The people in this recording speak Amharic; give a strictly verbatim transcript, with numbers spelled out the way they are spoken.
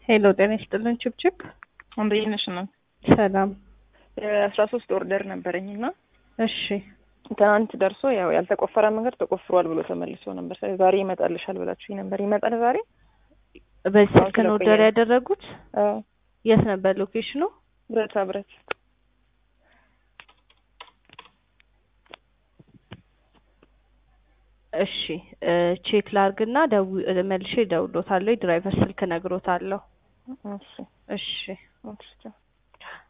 ሄሎ ጤና ይስጥልን ችብችብ እንዴት ነሽ ነው? ሰላም አስራ ሶስት ኦርደር ነበረኝና እሺ ትናንት ደርሶ ያው ያልተቆፈረ መንገድ ተቆፍሯል ብሎ ተመልሶ ነበር። ዛሬ ይመጣልሻል ብላችሁኝ ነበር። ይመጣል ዛሬ? በስልክ ነው ኦርደር ያደረጉት? አዎ። የት ነበር ሎኬሽኑ? ብረታ ብረት። እሺ ቼክ ላርግና ደው መልሼ ደውሎታለሁ። ድራይቨር ስልክ ነግሮታለሁ። እሺ እሺ እሺ